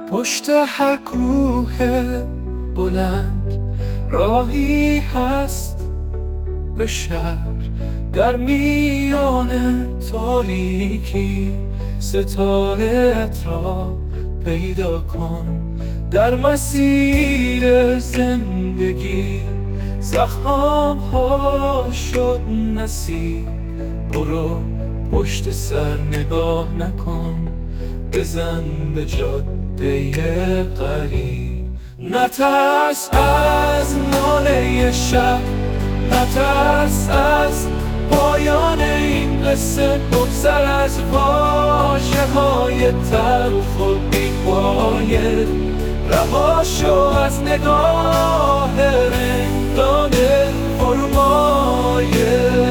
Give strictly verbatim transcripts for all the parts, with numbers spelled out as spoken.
پشت هر کوه بلند راهی هست به شهر، در میان تاریکی ستاره‌ات را پیدا کن. در مسیر زندگی زخم ها شد نصیب، برو پشت سر نگاه نکن، بزن به جاده قریب. نترس از ناله شب، نترس از پایان این قصه، بگذر از واژه های تلخ و بی‌پایه، رها شو از نگاه رندان پرمایه.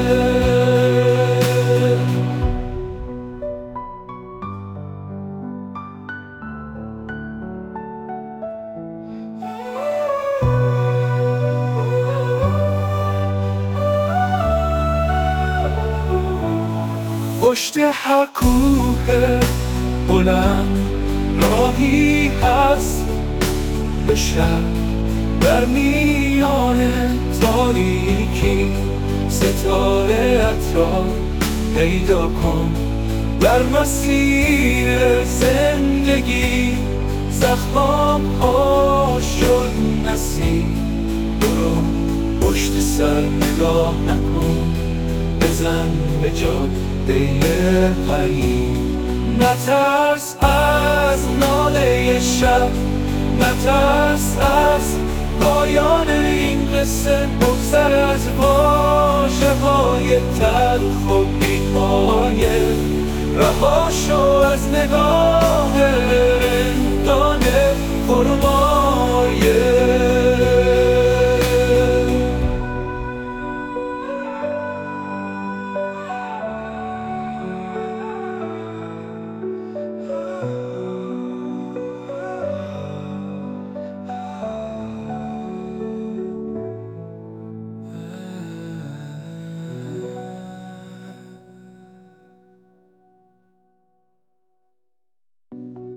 پشت هر کوه بلند راهی هست به شهر، در میان تاریکی ستاره‌ات را پیدا کن. در مسیر زندگی زخم ها شد نصیب، برو پشت سر نگاه نکن، بزن به جاده قریب. نترس از ناله شب، نترس از پایان این قصه، بگذر از واژه های تلخ و بی‌پایه، رها شو از نگاه